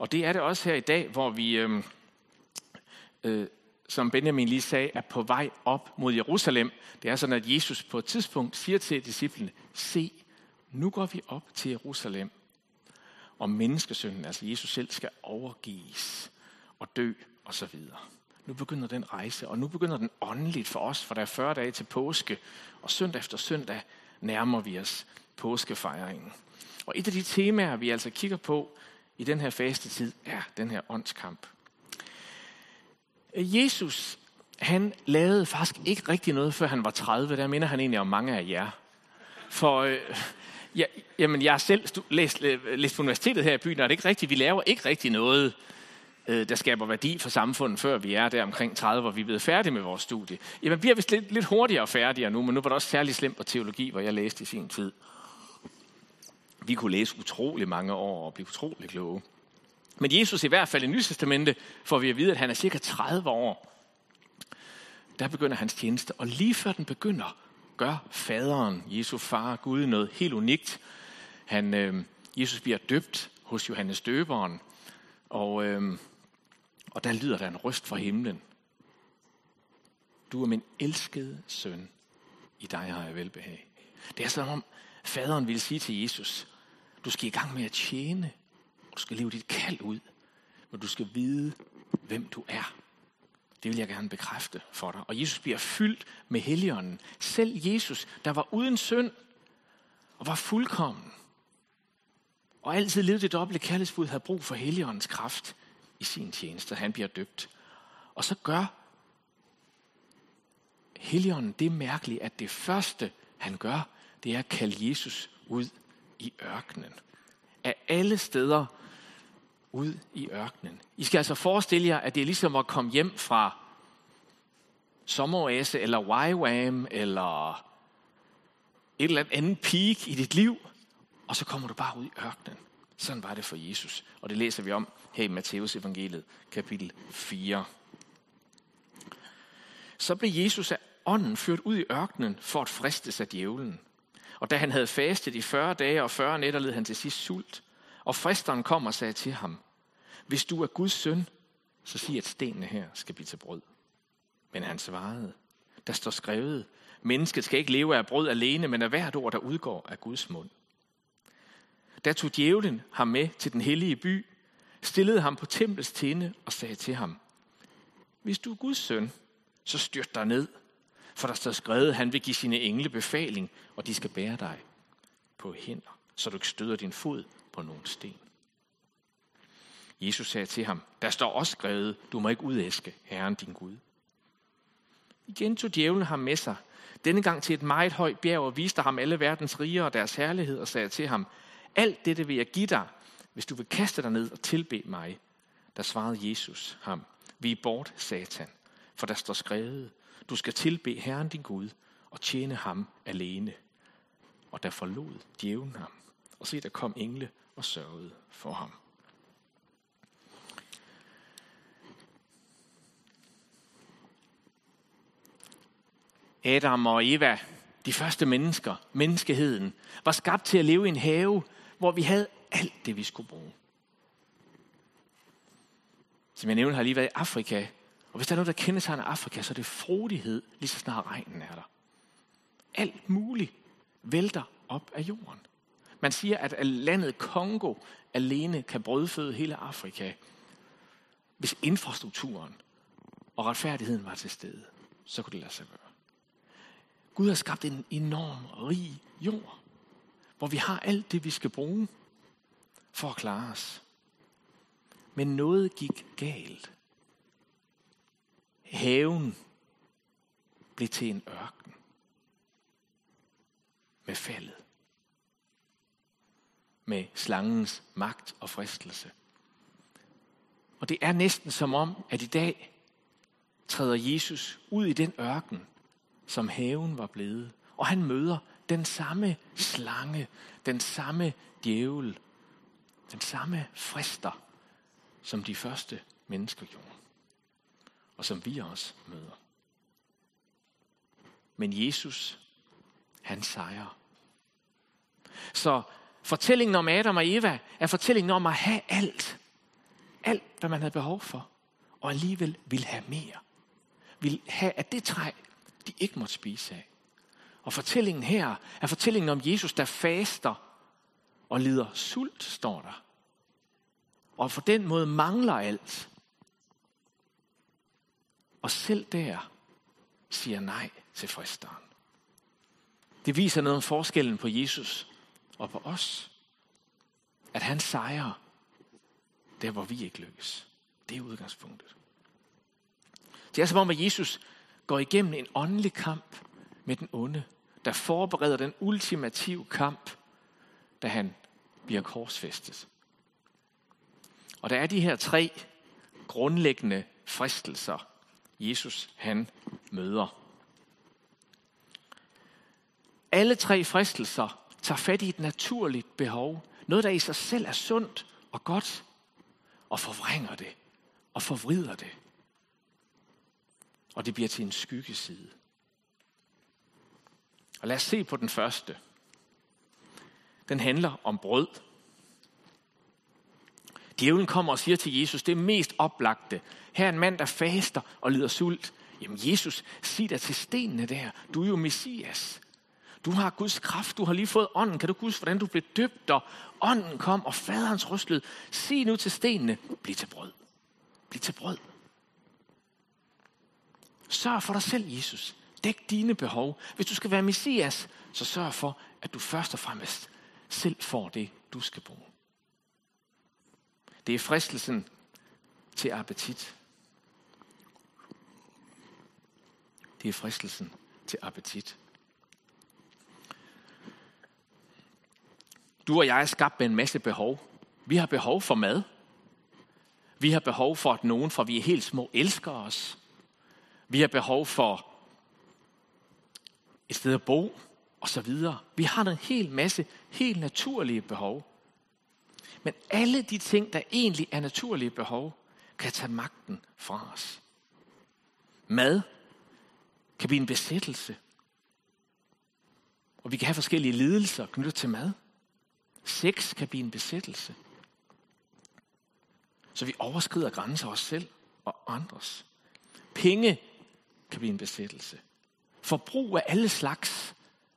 Og det er det også her i dag, hvor vi, som Benjamin lige sagde, er på vej op mod Jerusalem. Det er sådan, at Jesus på et tidspunkt siger til disciplene, se, nu går vi op til Jerusalem, og menneskesønnen, altså Jesus selv, skal overgives og dø og så videre. Nu begynder den rejse, og nu begynder den åndeligt for os, for der er 40 dage til påske, og søndag efter søndag nærmer vi os påskefejringen. Og et af de temaer, vi altså kigger på i den her fastetid, er den her åndskamp. Jesus, han lavede faktisk ikke rigtig noget, før han var 30. Der minder han egentlig om mange af jer. For jeg har selv læst på universitetet her i byen, og det er ikke rigtigt. Vi laver ikke rigtig noget, der skaber værdi for samfundet, før vi er der omkring 30, hvor vi er blevet færdige med vores studie. Jamen, bliver vist lidt hurtigere færdigere nu, men nu var det også særligt slemt på teologi, hvor jeg læste i sin tid. Vi kunne læse utrolig mange år og blive utrolig kloge. Men Jesus i hvert fald i Nye Testamente får vi at vide, at han er cirka 30 år. Der begynder hans tjeneste, og lige før den begynder, gør faderen, Jesu far, Gud, noget helt unikt. Jesus bliver døbt hos Johannes Døberen, og der lyder der en røst fra himlen. Du er min elskede søn, i dig har jeg velbehag. Det er som om faderen ville sige til Jesus, du skal i gang med at tjene, og du skal leve dit kald ud, men du skal vide, hvem du er. Det vil jeg gerne bekræfte for dig. Og Jesus bliver fyldt med Helligånden. Selv Jesus, der var uden synd og var fuldkommen, og altid levede det dobbelte kærlighedsbud, havde brug for Helligåndens kraft i sin tjeneste. Han bliver døbt. Og så gør Helligånden det mærkelige, at det første, han gør, det er at kalde Jesus ud i ørkenen. Af alle steder ud i ørkenen. I skal altså forestille jer, at det er ligesom at komme hjem fra sommeroase, eller YWAM, eller et eller andet peak i dit liv, og så kommer du bare ud i ørkenen. Sådan var det for Jesus. Og det læser vi om her i Matteus evangeliet, kapitel 4. Så blev Jesus af ånden ført ud i ørkenen for at fristes af djævlen. Og da han havde fastet i 40 dage og 40 nætter, led han til sidst sult. Og fristeren kom og sagde til ham, hvis du er Guds søn, så sig, at stenene her skal blive til brød. Men han svarede, der står skrevet, mennesket skal ikke leve af brød alene, men af hvert ord, der udgår af Guds mund. Da tog djævlen ham med til den hellige by, stillede ham på templets tinde og sagde til ham, hvis du er Guds søn, så styrt dig ned, for der står skrevet, han vil give sine engle befaling, og de skal bære dig på hænder, så du ikke støder din fod på nogen sten. Jesus sagde til ham, der står også skrevet, du må ikke udæske Herren din Gud. Igen tog djævlen ham med sig, denne gang til et meget højt bjerg, og viste ham alle verdens riger og deres herlighed, og sagde til ham, alt dette vil jeg give dig, hvis du vil kaste dig ned og tilbede mig. Der svarede Jesus ham, vi er bort, Satan, for der står skrevet, du skal tilbede Herren din Gud og tjene ham alene. Og der forlod djævlen ham, og se, der kom engle og sørgede for ham. Adam og Eva, de første mennesker, menneskeheden, var skabt til at leve i en have, hvor vi havde alt det, vi skulle bruge. Som jeg nævnte, har jeg lige været i Afrika, og hvis der er noget, der kendetegner Afrika, så er det frodighed, lige så snart regnen er der. Alt muligt vælter op af jorden. Man siger, at landet Kongo alene kan brødføde hele Afrika, hvis infrastrukturen og retfærdigheden var til stede. Så kunne det lade sig gøre. Gud har skabt en enorm rig jord, hvor vi har alt det, vi skal bruge for at klare os. Men noget gik galt. Haven blev til en ørken med faldet. Med slangens magt og fristelse. Og det er næsten som om, at i dag træder Jesus ud i den ørken, som haven var blevet. Og han møder den samme slange, den samme djævel, den samme frister, som de første mennesker gjorde. Og som vi også møder. Men Jesus, han sejrer. Så fortællingen om Adam og Eva er fortællingen om at have alt, alt, hvad man havde behov for, og alligevel ville have mere. Ville have af det træ, de ikke måtte spise af. Og fortællingen her er fortællingen om Jesus, der faster og lider sult, står der. Og for den måde mangler alt. Og selv der siger nej til fristeren. Det viser noget om forskellen på Jesus og på os. At han sejrer der, hvor vi ikke lykkes. Det er udgangspunktet. Det er som om, at Jesus går igennem en åndelig kamp med den onde, der forbereder den ultimative kamp, da han bliver korsfæstet. Og der er de her 3 grundlæggende fristelser, Jesus han møder. Alle 3 fristelser tager fat i et naturligt behov. Noget, der i sig selv er sundt og godt, og forvrænger det og forvrider det. Og det bliver til en skyggeside. Og lad os se på den første. Den handler om brød. Djævlen kommer og siger til Jesus, det er mest oplagte. Her er en mand, der faster og lider sult. Jamen Jesus, sig da til stenene der. Du er jo Messias. Du har Guds kraft, du har lige fået ånden. Kan du huske, hvordan du blev døbt, og ånden kom, og faderens røst. Sig nu til stenene, bliv til brød. Bliv til brød. Sørg for dig selv, Jesus. Dæk dine behov. Hvis du skal være Messias, så sørg for, at du først og fremmest selv får det, du skal bruge. Det er fristelsen til appetit. Det er fristelsen til appetit. Du og jeg er skabt med en masse behov. Vi har behov for mad. Vi har behov for, at nogen, fra vi er helt små, elsker os. Vi har behov for et sted at bo, og så videre. Vi har en hel masse helt naturlige behov. Men alle de ting, der egentlig er naturlige behov, kan tage magten fra os. Mad kan blive en besættelse. Og vi kan have forskellige lidelser knyttet til mad. Sex kan blive en besættelse. Så vi overskrider grænser os selv og andres. Penge kan blive en besættelse. Forbrug af alle slags.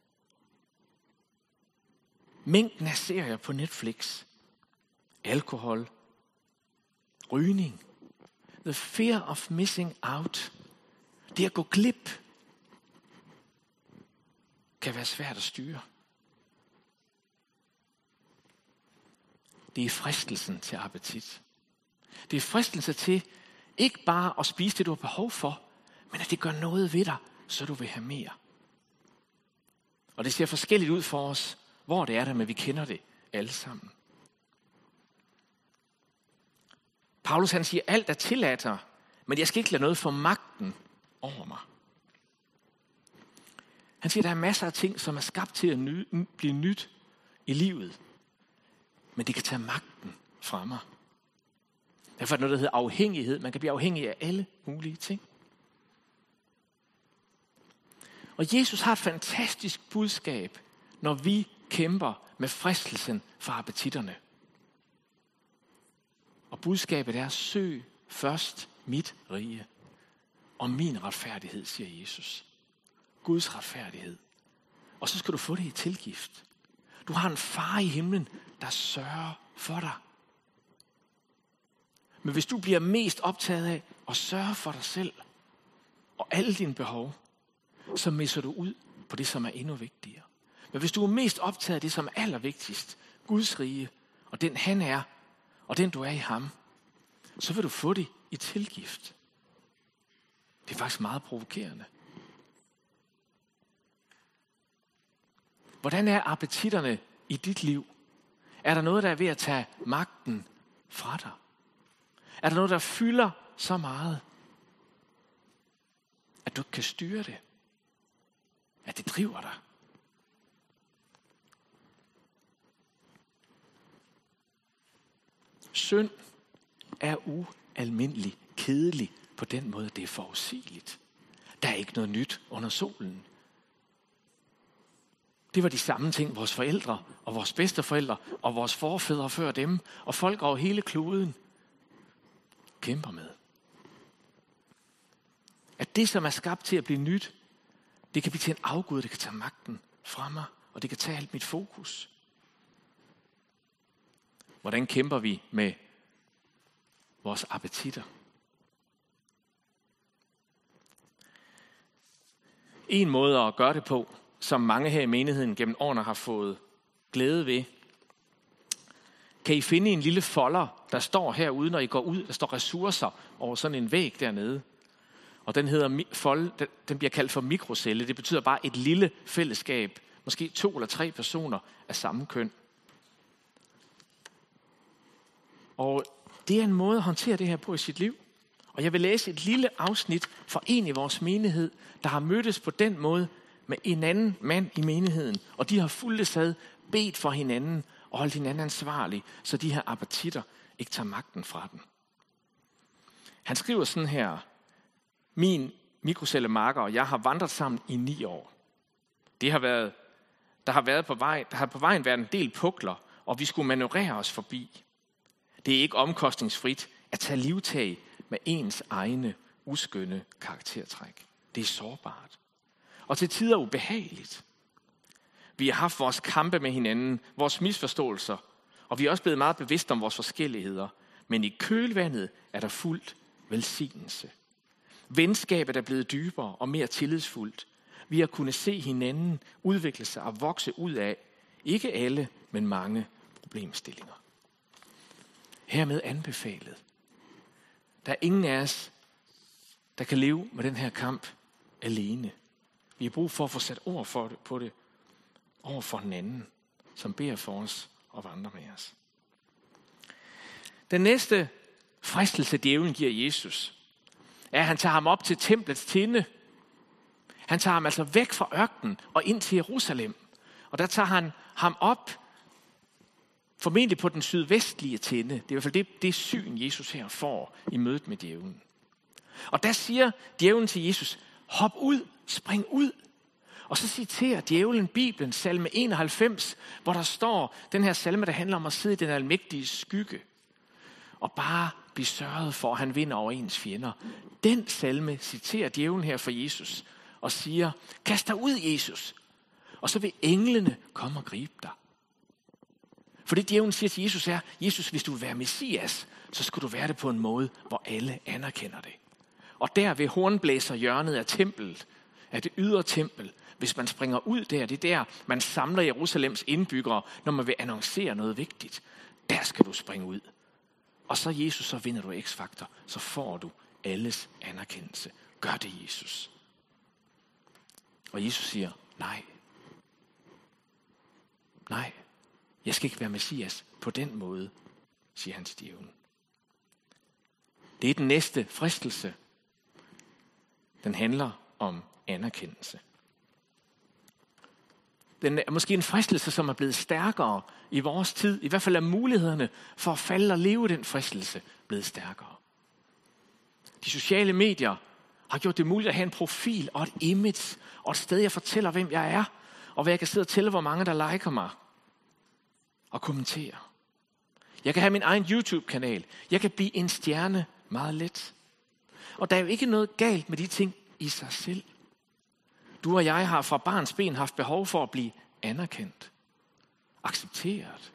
Mængden af serier på Netflix. Alkohol. Rygning. The fear of missing out. Det at gå glip kan være svært at styre. Det er fristelsen til appetit. Det er fristelse til ikke bare at spise det, du har behov for, men at det gør noget ved dig, så du vil have mere. Og det ser forskelligt ud for os, hvor det er der, men vi kender det alle sammen. Paulus han siger, alt er tilladt dig, men jeg skal ikke lade noget få magten over mig. Han siger, der er masser af ting, som er skabt til at blive nyt i livet, men det kan tage magten fra mig. Derfor er det noget, der hedder afhængighed. Man kan blive afhængig af alle mulige ting. Og Jesus har et fantastisk budskab, når vi kæmper med fristelsen for appetitterne. Og budskabet er, søg først mit rige og min retfærdighed, siger Jesus. Guds retfærdighed. Og så skal du få det i tilgift. Du har en far i himlen, der sørger for dig. Men hvis du bliver mest optaget af at sørge for dig selv og alle dine behov, så misser du ud på det, som er endnu vigtigere. Men hvis du er mest optaget af det, som er allervigtigst, Guds rige, og den han er, og den du er i ham, så vil du få det i tilgift. Det er faktisk meget provokerende. Hvordan er appetitterne i dit liv? Er der noget, der er ved at tage magten fra dig? Er der noget, der fylder så meget, at du ikke kan styre det? At det driver dig? Synd er ualmindelig kedelig på den måde, det er forudsigeligt. Der er ikke noget nyt under solen. Det var de samme ting, vores forældre og vores bedsteforældre og vores forfædre før dem og folk over hele kloden kæmper med. At det, som er skabt til at blive nyt, det kan blive til en afgud, det kan tage magten fra mig, og det kan tage alt mit fokus. Hvordan kæmper vi med vores appetitter? En måde at gøre det på, som mange her i menigheden gennem årene har fået glæde ved, kan I finde en lille folder, der står herude, når I går ud. Der står ressourcer over sådan en væg dernede. Og den bliver kaldt for mikrocelle. Det betyder bare et lille fællesskab. Måske 2 eller 3 personer af samme køn. Og det er en måde at håndtere det her på i sit liv. Og jeg vil læse et lille afsnit fra en i vores menighed, der har mødtes på den måde med en anden mand i menigheden. Og de har fulgtes ad, bedt for hinanden og holdt hinanden ansvarlig, så de her appetitter ikke tager magten fra den. Han skriver sådan her: min mikrocellemarker og jeg har vandret sammen i 9 år. Der har på vejen været en del pukler, og vi skulle manøvrere os forbi. Det er ikke omkostningsfrit at tage livtag med ens egne uskønne karaktertræk. Det er sårbart. Og til tider ubehageligt. Vi har haft vores kampe med hinanden, vores misforståelser, og vi er også blevet meget bevidste om vores forskelligheder. Men i kølvandet er der fuldt velsignelse. Venskabet er blevet dybere og mere tillidsfuldt. Vi har kunnet se hinanden udvikle sig og vokse ud af, ikke alle, men mange problemstillinger. Hermed anbefalet. Der er ingen af os, der kan leve med den her kamp alene. Vi har brug for at få sat ord på det over for hinanden, som beder for os og vandrer med os. Den næste fristelse, djævlen giver Jesus, er, at han tager ham op til templets tinde. Han tager ham altså væk fra ørkenen og ind til Jerusalem. Og der tager han ham op, formentlig på den sydvestlige tinde. Det er i hvert fald det syn, Jesus her får i mødet med djævlen. Og der siger djævlen til Jesus: hop ud, spring ud. Og så citerer djævlen Bibelen, salme 91, hvor der står den her salme, der handler om at sidde i den almægtige skygge. Og bare blive sørget for, at han vinder over ens fjender. Den salme citerer djævlen her for Jesus og siger: kast dig ud, Jesus, og så vil englene komme og gribe dig. For det djævlen siger til Jesus er: Jesus, hvis du vil være Messias, så skal du være det på en måde, hvor alle anerkender det. Og der ved hornblæserhjørnet af templet, af det ydre tempel, hvis man springer ud der, det er der, man samler Jerusalems indbyggere, når man vil annoncere noget vigtigt. Der skal du springe ud. Og så Jesus, så vinder du X-faktor, så får du alles anerkendelse. Gør det, Jesus. Og Jesus siger: nej. Nej, jeg skal ikke være Messias på den måde, siger han til djævlen. Det er den næste fristelse. Den handler om anerkendelse. Den er måske en fristelse, som er blevet stærkere i vores tid. I hvert fald er mulighederne for at falde og leve den fristelse blevet stærkere. De sociale medier har gjort det muligt at have en profil og et image og et sted, jeg fortæller, hvem jeg er, og hvad jeg kan sidde og tælle, hvor mange der liker mig og kommenterer. Jeg kan have min egen YouTube-kanal. Jeg kan blive en stjerne meget let. Og der er jo ikke noget galt med de ting i sig selv. Du og jeg har fra barns ben haft behov for at blive anerkendt, accepteret.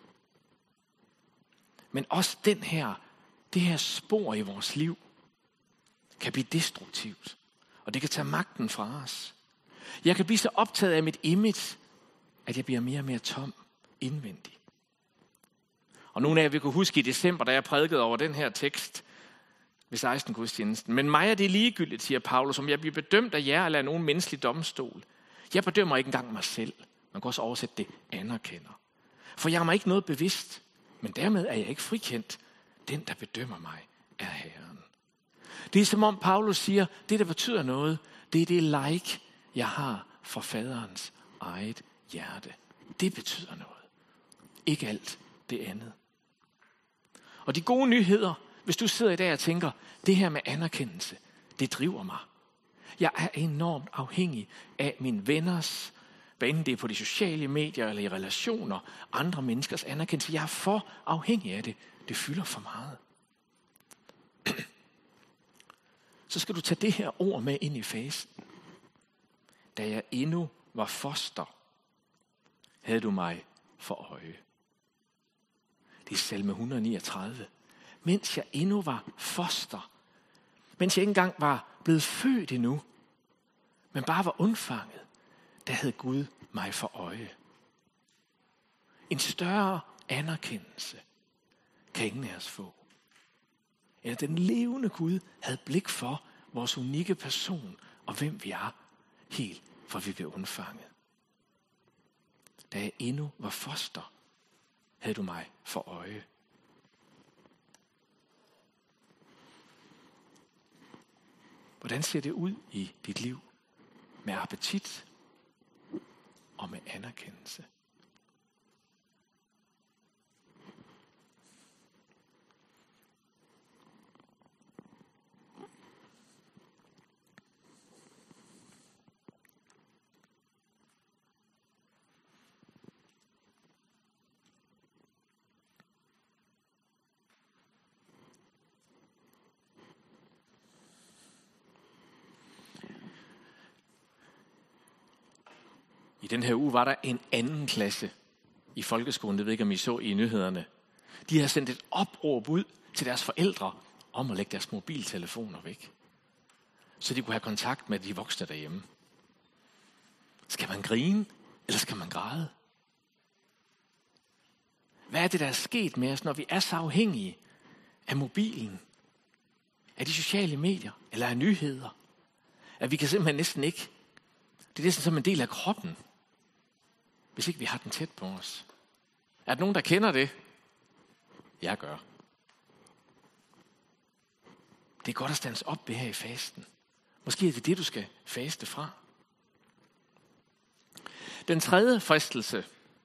Men også det her spor i vores liv kan blive destruktivt. Og det kan tage magten fra os. Jeg kan blive så optaget af mit image, at jeg bliver mere og mere tom indvendig. Og nogle af jer vil kunne huske i december, da jeg prædikede over den her tekst ved 16. gudstjenesten. Men mig er det ligegyldigt, siger Paulus, om jeg bliver bedømt af jer eller af nogen menneskelig domstol. Jeg bedømmer ikke engang mig selv. Man kan også oversætte det anerkender. For jeg er mig ikke noget bevidst, men dermed er jeg ikke frikendt. Den, der bedømmer mig, er Herren. Det er som om Paulus siger, det der betyder noget, det er det like, jeg har fra faderens eget hjerte. Det betyder noget. Ikke alt det andet. Og de gode nyheder, hvis du sidder i dag og tænker, det her med anerkendelse, det driver mig. Jeg er enormt afhængig af mine venners, hvad enten det er på de sociale medier eller i relationer, andre menneskers anerkendelse. Jeg er for afhængig af det. Det fylder for meget. så skal du tage det her ord med ind i fasten. Da jeg endnu var foster, havde du mig for øje. Det er salme 139. Mens jeg endnu var foster, mens jeg ikke engang var blevet født endnu, men bare var undfanget, der havde Gud mig for øje. En større anerkendelse kan ingen af os få. Eller den levende Gud havde blik for vores unikke person og hvem vi er, helt fra vi blev undfanget. Da jeg endnu var foster, havde du mig for øje. Hvordan ser det ud i dit liv med appetit og med anerkendelse? I den her uge var der en anden klasse i folkeskolen, det ved ikke, om I så i nyhederne. De har sendt et opråb ud til deres forældre om at lægge deres mobiltelefoner væk, så de kunne have kontakt med de voksne derhjemme. Skal man grine, eller skal man græde? Hvad er det, der er sket med os, når vi er så afhængige af mobilen, af de sociale medier, eller af nyheder? At vi kan simpelthen næsten ikke, det er næsten som en del af kroppen, hvis ikke vi har den tæt på os. Er der nogen, der kender det? Jeg gør. Det er godt at stands op ved her i fasten. Måske er det det, du skal faste fra. Den tredje fristelse,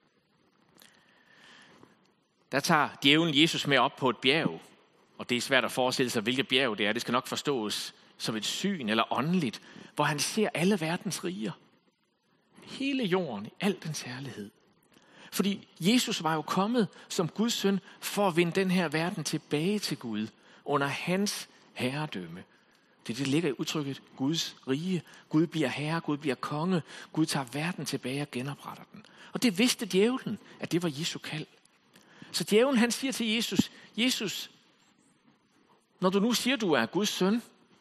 der tager djævlen Jesus med op på et bjerg. Og det er svært at forestille sig, hvilket bjerg det er. Det skal nok forstås som et syn eller åndeligt, hvor han ser alle verdens riger. Hele jorden i al dens herlighed. Fordi Jesus var jo kommet som Guds søn for at vinde den her verden tilbage til Gud under hans herredømme. Det ligger i udtrykket Guds rige. Gud bliver herre, Gud bliver konge. Gud tager verden tilbage og genopretter den. Og det vidste djævlen, at det var Jesu kald. Så djævlen han siger til Jesus, Jesus, når du nu siger, du er Guds søn,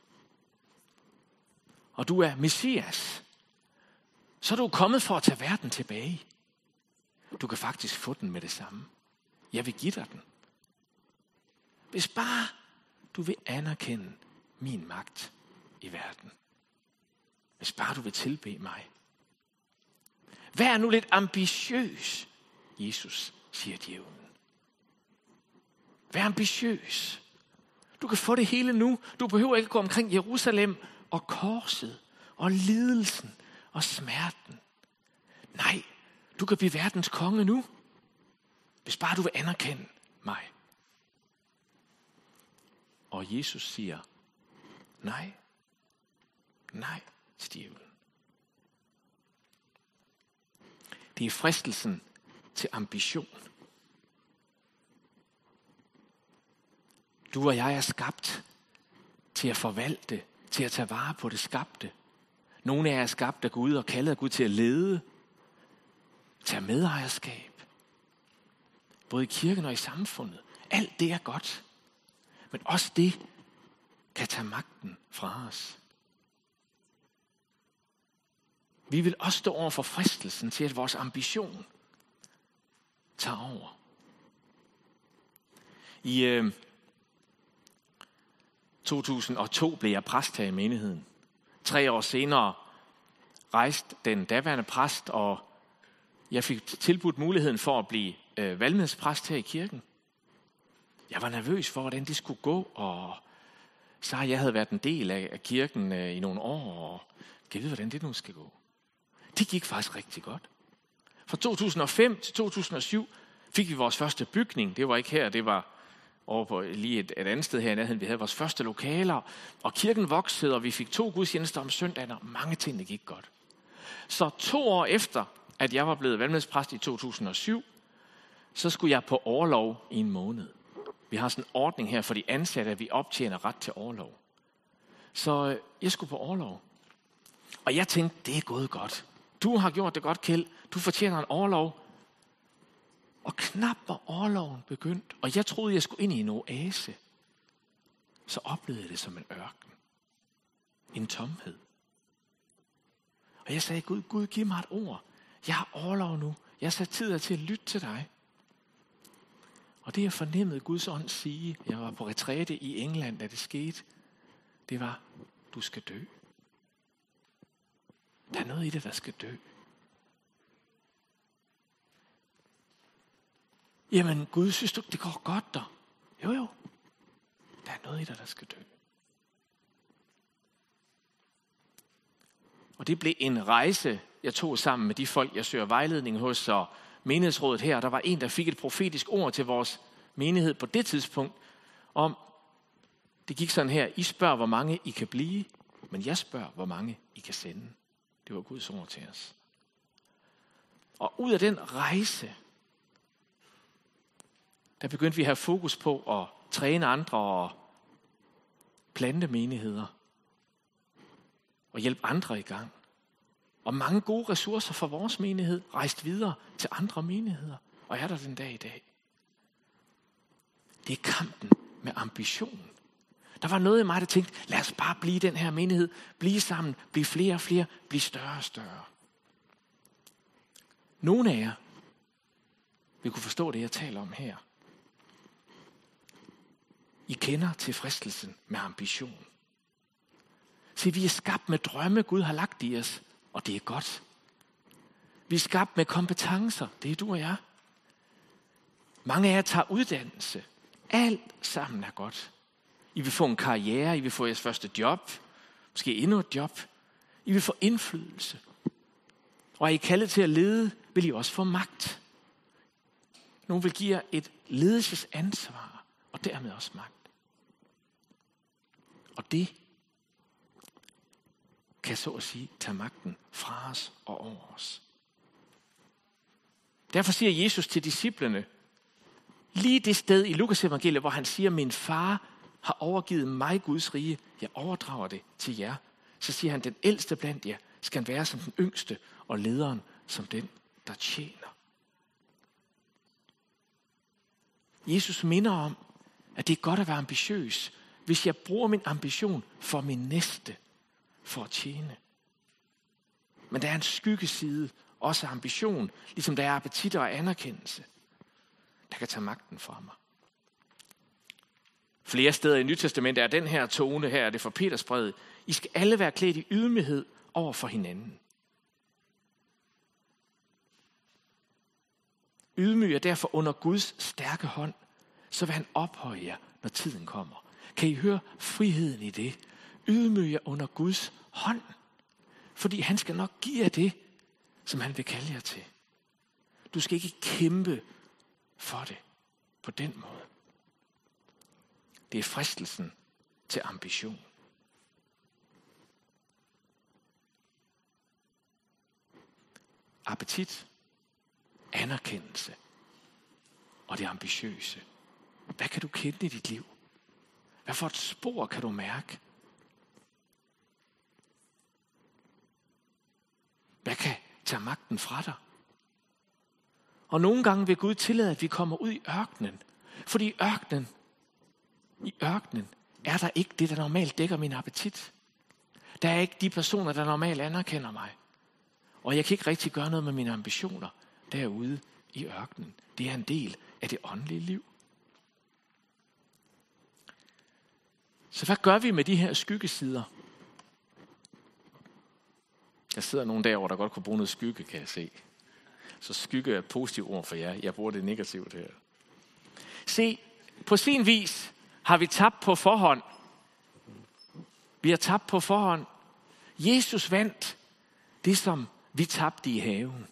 og du er Messias, så er du kommet for at tage verden tilbage. Du kan faktisk få den med det samme. Jeg vil give dig den. Hvis bare du vil anerkende min magt i verden. Hvis bare du vil tilbede mig. Vær nu lidt ambitiøs, Jesus, siger djævlen. Vær ambitiøs. Du kan få det hele nu. Du behøver ikke gå omkring Jerusalem og korset og lidelsen og smerten. Nej, du kan blive verdens konge nu, hvis bare du vil anerkende mig. Og Jesus siger, nej til djævlen. Det er fristelsen til ambition. Du og jeg er skabt til at forvalte, til at tage vare på det skabte. Nogle af jer er skabt af Gud og kaldet af Gud til at lede, til at medejerskab. Både i kirken og i samfundet. Alt det er godt. Men også det kan tage magten fra os. Vi vil også stå over for fristelsen til, at vores ambition tager over. I 2002 blev jeg præst her i menigheden. 3 år senere rejste den daværende præst, og jeg fik tilbudt muligheden for at blive valgmedspræst her i kirken. Jeg var nervøs for, hvordan det skulle gå, og så jeg havde været en del af kirken i nogle år, og jeg ved, hvordan det nu skal gå. Det gik faktisk rigtig godt. Fra 2005 til 2007 fik vi vores første bygning. Det var ikke her, det var over på lige et andet sted her i nærheden. Vi havde vores første lokaler, og kirken voksede, og vi fik 2 gudstjenester om søndagen, og mange ting det gik godt. Så 2 år efter, at jeg var blevet valgmedspræst i 2007, så skulle jeg på orlov i en måned. Vi har sådan en ordning her for de ansatte, at vi optjener ret til orlov. Så jeg skulle på orlov. Og jeg tænkte, det er gået godt. Du har gjort det godt, Kjeld. Du fortjener en orlov. Og knap var orloven begyndt, og jeg troede, jeg skulle ind i en oase, så oplevede jeg det som en ørken. En tomhed. Og jeg sagde, Gud, giv mig et ord. Jeg har orlov nu. Jeg har sat tid af til at lytte til dig. Og det jeg fornemmede Guds ånd sige, jeg var på retræte i England, da det skete, det var, du skal dø. Der er noget i det, der skal dø. Jamen Gud, synes du, det går godt der? Jo. Der er noget i dig, der skal dø. Og det blev en rejse, jeg tog sammen med de folk, jeg søger vejledning hos, og menighedsrådet her. Der var en, der fik et profetisk ord til vores menighed på det tidspunkt, om, det gik sådan her, I spørger, hvor mange I kan blive, men jeg spørger, hvor mange I kan sende. Det var Guds ord til os. Og ud af den rejse, der begyndte vi at have fokus på at træne andre og plante menigheder. Og hjælpe andre i gang. Og mange gode ressourcer for vores menighed rejst videre til andre menigheder. Og er der den dag i dag. Det er kampen med ambition. Der var noget i mig, der tænkte, lad os bare blive den her menighed. Blive sammen, blive flere og flere, blive større og større. Nogle af jer vil kunne forstå det, jeg taler om her. I kender til fristelsen med ambition. Se, vi er skabt med drømme, Gud har lagt i os, og det er godt. Vi er skabt med kompetencer, det er du og jeg. Mange af jer tager uddannelse. Alt sammen er godt. I vil få en karriere, I vil få jeres første job, måske endnu et job. I vil få indflydelse. Og er I kaldet til at lede, vil I også få magt. Nogle vil give jer et ledelsesansvar, og dermed også magt. Og det kan så at sige tage magten fra os og over os. Derfor siger Jesus til disciplene, lige det sted i Lukas evangeliet, hvor han siger, min far har overgivet mig Guds rige, jeg overdrager det til jer. Så siger han, den ældste blandt jer skal være som den yngste, og lederen som den, der tjener. Jesus minder om, at det er godt at være ambitiøs, hvis jeg bruger min ambition for min næste, for at tjene. Men der er en skyggeside, også ambition, ligesom der er appetit og anerkendelse, der kan tage magten fra mig. Flere steder i Nyt Testamentet er den her tone, her er det fra Petersbrevet, I skal alle være klædt i ydmyghed over for hinanden. Ydmyg er derfor under Guds stærke hånd, så vil han ophøje jer, når tiden kommer. Kan I høre friheden i det? Ydmyg jer under Guds hånd, fordi han skal nok give jer det, som han vil kalde jer til. Du skal ikke kæmpe for det på den måde. Det er fristelsen til ambition. Appetit, anerkendelse og det ambitiøse. Hvad kan du kende i dit liv? Hvad for et spor kan du mærke? Hvad kan tage magten fra dig? Og nogle gange vil Gud tillade, at vi kommer ud i ørkenen. Fordi i ørkenen er der ikke det, der normalt dækker min appetit. Der er ikke de personer, der normalt anerkender mig. Og jeg kan ikke rigtig gøre noget med mine ambitioner derude i ørkenen. Det er en del af det åndelige liv. Så hvad gør vi med de her skyggesider? Der sidder nogle der, hvor der godt kunne bruge noget skygge, kan jeg se. Så skygge er et positivt ord for jer. Jeg bruger det negativt her. Se, på sin vis har vi tabt på forhånd. Vi har tabt på forhånd. Jesus vandt det, som vi tabte i haven.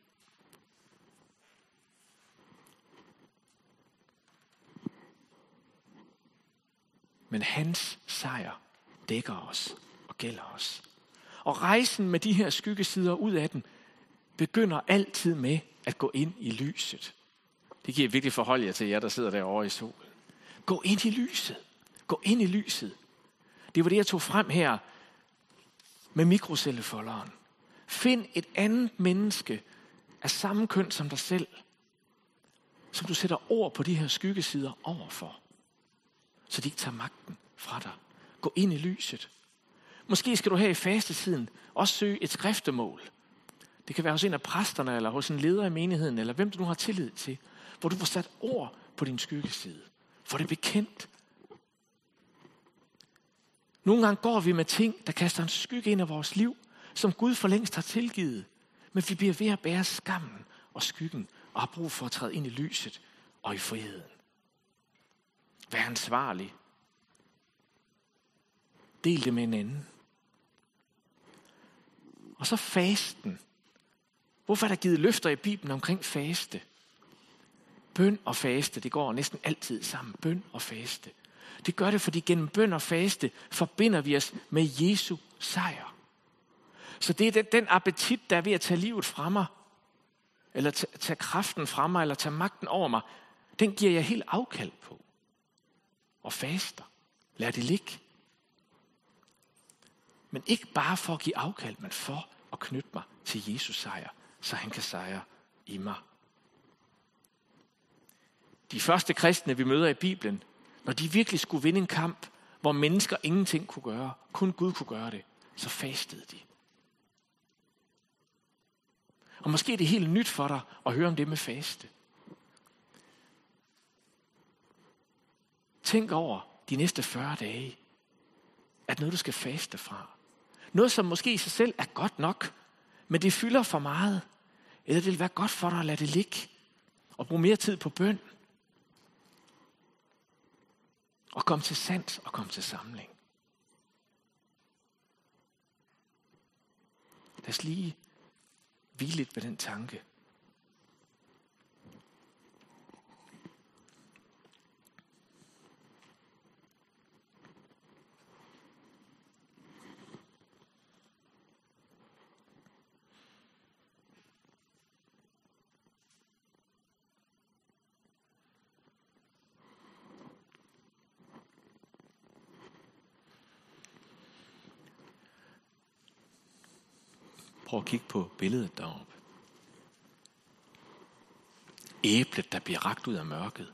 Men hans sejr dækker os og gælder os. Og rejsen med de her skyggesider ud af den, begynder altid med at gå ind i lyset. Det giver virkelig forhold jer til jer, der sidder derovre i solen. Gå ind i lyset. Gå ind i lyset. Det var det, jeg tog frem her med mikrocellefolderen. Find et andet menneske af samme køn som dig selv, som du sætter ord på de her skyggesider overfor, så de ikke tager magten fra dig. Gå ind i lyset. Måske skal du her i fastetiden også søge et skriftemål. Det kan være hos en af præsterne, eller hos en leder i menigheden, eller hvem du nu har tillid til, hvor du får sat ord på din skyggeside. For det er bekendt. Nogle gange går vi med ting, der kaster en skygge ind i vores liv, som Gud for længst har tilgivet. Men vi bliver ved at bære skammen og skyggen, og har brug for at træde ind i lyset og i friheden. Vær ansvarlig. Del det med en anden. Og så fasten. Hvorfor er der givet løfter i Bibelen omkring faste? Bøn og faste, det går næsten altid sammen. Bøn og faste. Det gør det, fordi gennem bøn og faste forbinder vi os med Jesu sejr. Så det er den appetit, der er ved at tage livet fra mig, eller tage kraften fra mig, eller tage magten over mig, den giver jeg helt afkald på. Og faster. Lad det ligge. Men ikke bare for at give afkald, men for at knytte mig til Jesus sejr, så han kan sejre i mig. De første kristne, vi møder i Bibelen, når de virkelig skulle vinde en kamp, hvor mennesker ingenting kunne gøre, kun Gud kunne gøre det, så fastede de. Og måske er det helt nyt for dig at høre om det med faste. Tænk over de næste 40 dage, at noget du skal faste fra. Noget som måske i sig selv er godt nok, men det fylder for meget. Eller det vil være godt for dig at lade det ligge og bruge mere tid på bøn. Og kom til sans og kom til samling. Lad os lige hvile lidt ved den tanke. Prøv at kigge på billedet deroppe. Æblet, der bliver rakt ud af mørket.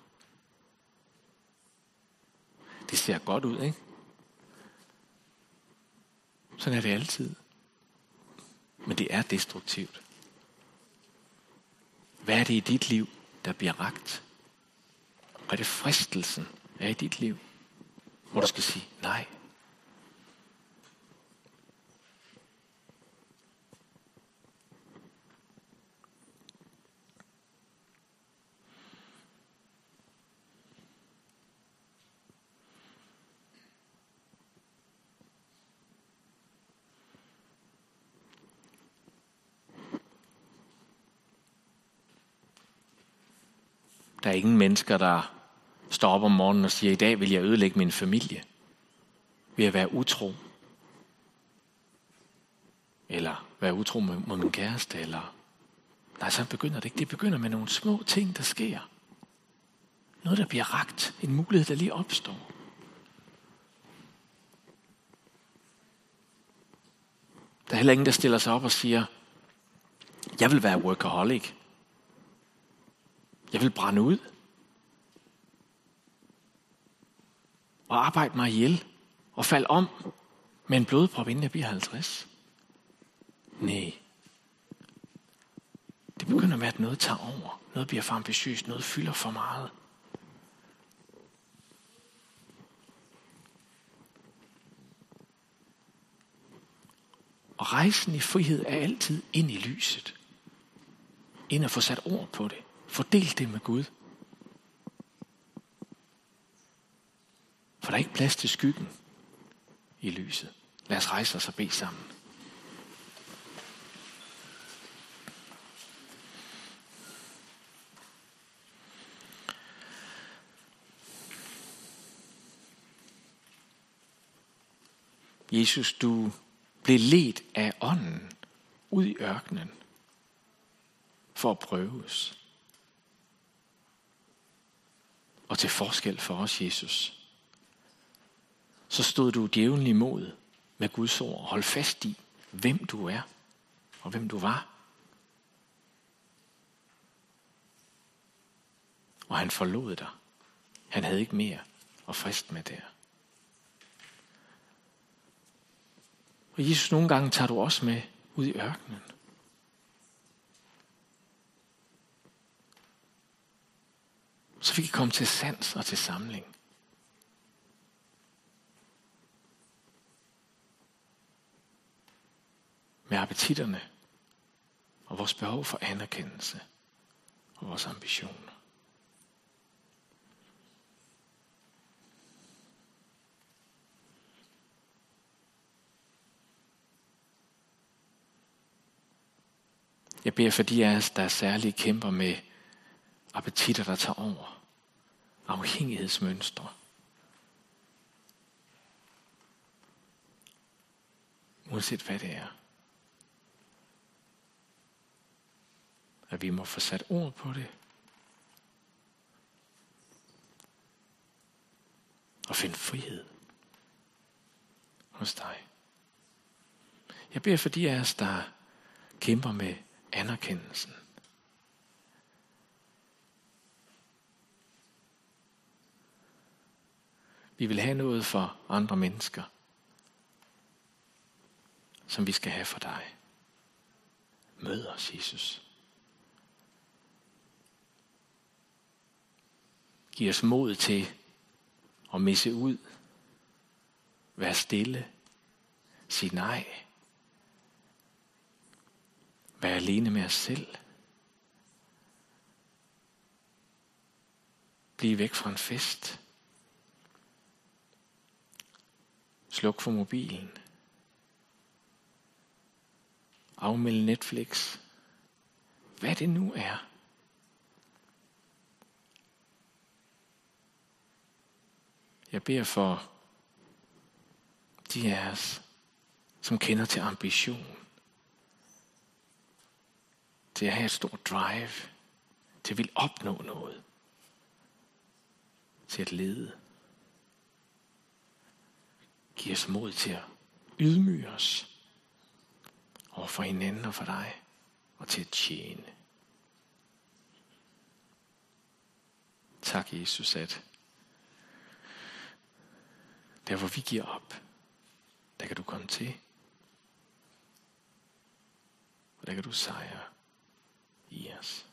Det ser godt ud, ikke? Sådan er det altid. Men det er destruktivt. Hvad er det i dit liv, der bliver rakt? Hvad er det fristelsen er i dit liv? Hvor du skal sige nej. Der er ingen mennesker, der står op om morgenen og siger, i dag vil jeg ødelægge min familie ved at være utro. Eller være utro mod min kæreste. Eller... Nej, så begynder det ikke. Det begynder med nogle små ting, der sker. Noget, der bliver rakt. En mulighed, der lige opstår. Der er heller ingen, der stiller sig op og siger, jeg vil være workaholic. Jeg vil brænde ud. Og arbejde mig ihjel. Og falde om med en blodprop, inden jeg bliver 50. Nej. Det begynder med, at noget tager over. Noget bliver for ambitiøst. Noget fylder for meget. Og rejsen i frihed er altid ind i lyset. Ind at få sat ord på det. Fordel det med Gud. For der er ikke plads til skyggen i lyset. Lad os rejse os og bede sammen. Jesus, du blev ledt af ånden ud i ørkenen for at prøves. Og til forskel for os, Jesus, så stod du djævlen imod med Guds ord og hold fast i, hvem du er og hvem du var. Og han forlod dig. Han havde ikke mere at friste med der. Og Jesus, nogle gange tager du også med ud i ørkenen. Så vi kan komme til sans og til samling. Med appetitterne og vores behov for anerkendelse og vores ambitioner. Jeg beder for de af os, der særligt kæmper med appetitter, der tager over. Afhængighedsmønstre. Uanset hvad det er. At vi må få sat ord på det. Og finde frihed hos dig. Jeg beder for de af os, der kæmper med anerkendelsen. Vi vil have noget for andre mennesker, som vi skal have for dig. Mød os, Jesus. Giv os mod til at misse ud. Vær stille. Sig nej. Vær alene med os selv. Bliv væk fra en fest. Sluk for mobilen. Afmeld Netflix. Hvad det nu er. Jeg beder for de af os, som kender til ambition. Til at have et stort drive. Til at ville opnå noget. Til at lede. Giv os mod til at ydmyge os over for hinanden og for dig, og til at tjene. Tak, Jesus, at der hvor vi giver op, der kan du komme til, og der kan du sejre i os.